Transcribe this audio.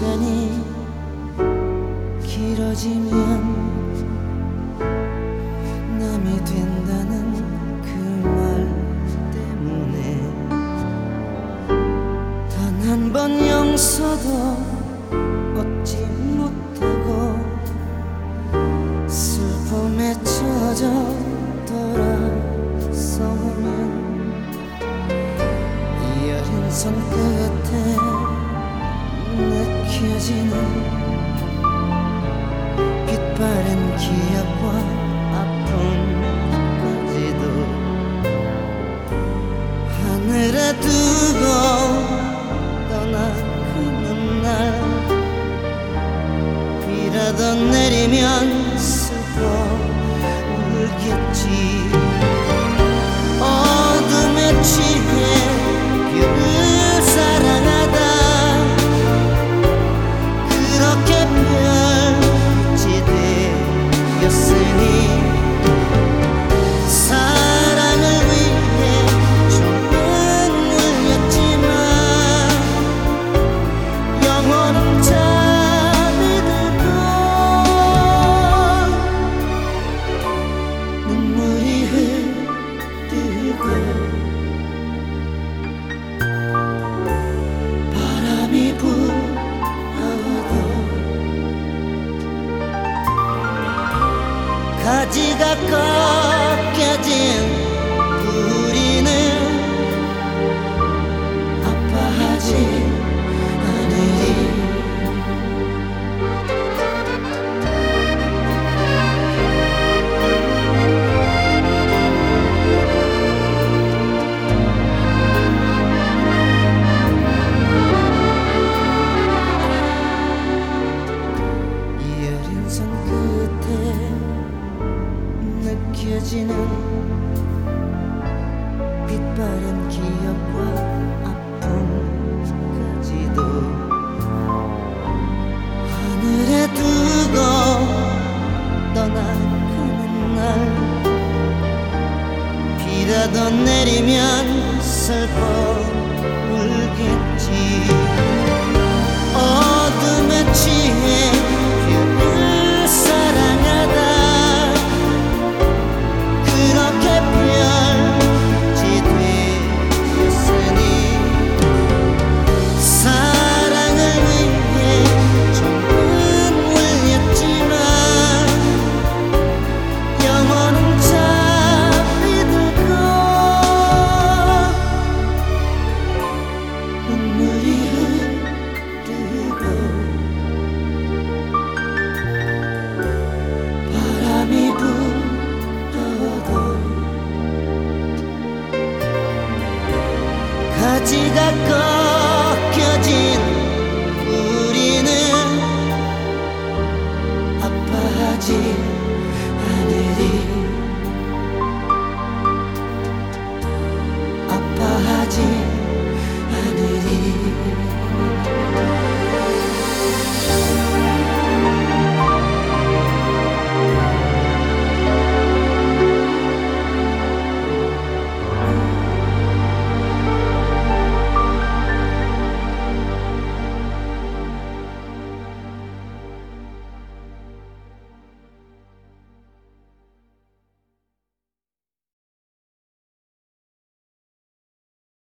시간이 길어지면 남이 된다는 그 말 때문에 단 한 번 용서도 얻지 못하고 슬픔에 젖어 돌아서면 이 여린 손끝에 느껴지는 빛바랜 기억과 아픔까지도 하늘에 두고 떠나가는 날 비라도 내리면 슬퍼 울겠지. 어둠에 취해 별을 사랑하다 그렇게 별빛이 되었으니 사랑을 위해 조금 울렸지만 영원히 잠이 들고 눈물이 흐르고 바람이 불어도 가지가